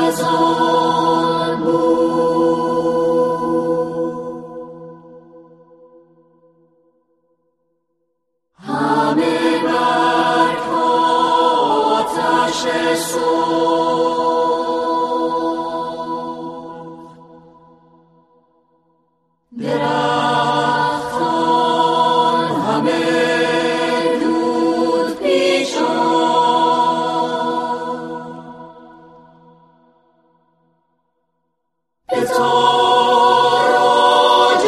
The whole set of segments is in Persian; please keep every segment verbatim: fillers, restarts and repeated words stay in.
خزان بود، همه برگ آتش سوخت، درختان همه دود پیچان، به تاراج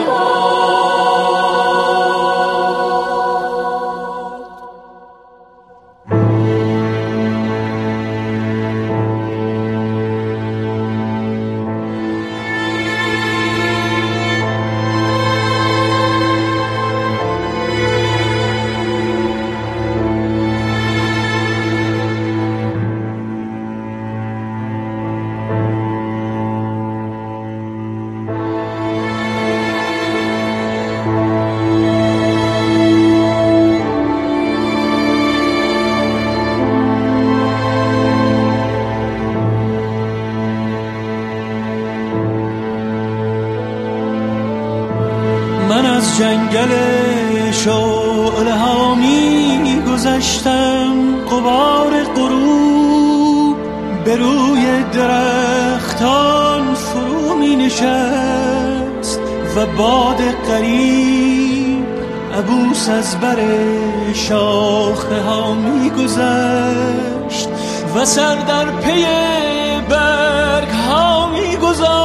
من از جنگل شعله ها می گذشتم، غبار غروب به روی درختان فرو می نشست و باد غریب عبوس از بر شاخه ها می گذشت و سر در پی برگ ها می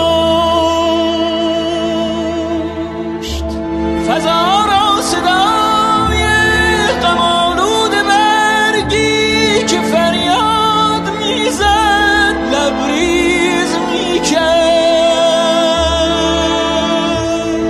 گذاشت. فضا را صدای غم‌آلود برگی که فریاد میزد لبریز میکرد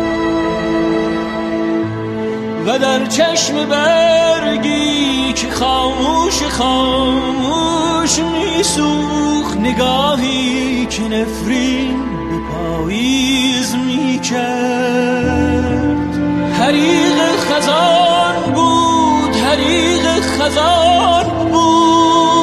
و در چشم برگی که خاموش خاموش میسوخت نگاهی که نفرین به پاییز میکرد. حریق خزان بود، حریق خزان بود.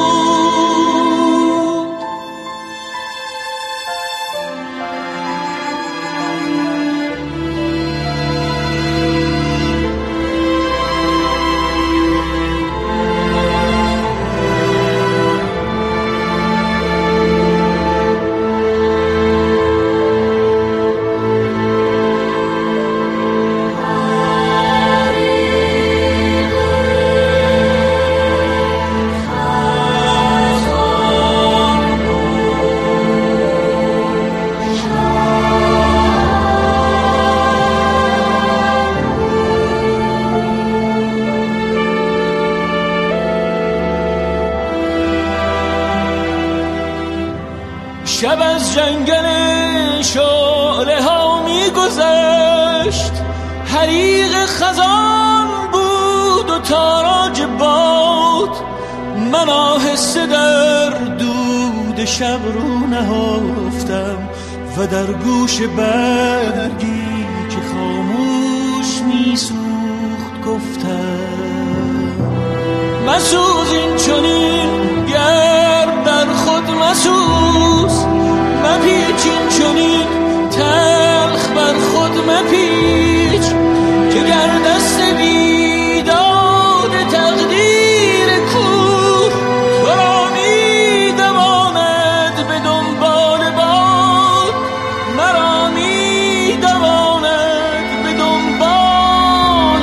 شب از جنگل شعله ها می گذشت، حریق خزان بود و تاراج باد. من آهسته در دود شب رو نهفتم و در گوش برگی که خاموش می سوخت گفتم مسوز این چنین گرد در خود مسوز، مپیچ این چنین تلخ بر خود مپیچ که گر دست بیداد تقدیر کور تو می دواند به دنبال باد، مرا می دواند به دنبال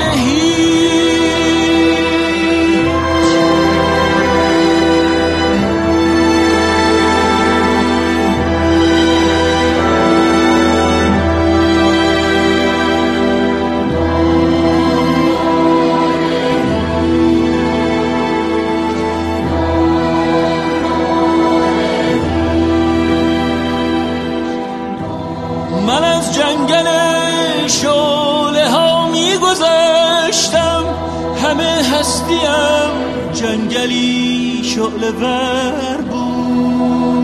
هیچ. من از جنگل شعله ها می گذشتم، همه هستیم جنگلی شعله ور بود.